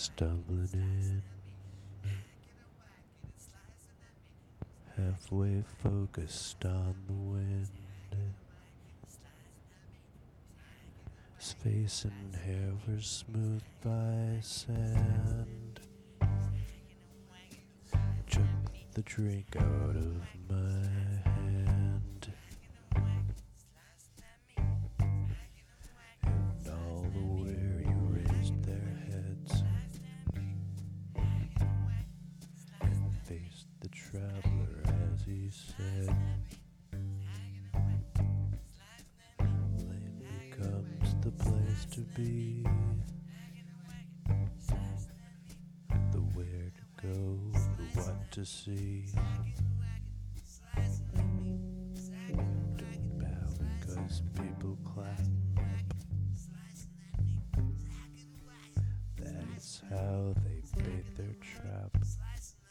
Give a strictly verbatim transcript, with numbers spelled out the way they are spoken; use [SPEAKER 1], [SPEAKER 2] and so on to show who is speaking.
[SPEAKER 1] stumbling in, halfway focused on the wind. His face and hair were smoothed by sand. Chucked the drink out of my hand, and all the weary raised their heads and faced the traveler as he said, "Lane becomes the place to be, the where to go, the what to see. Don't bow because people clap. That is how they bait their trap."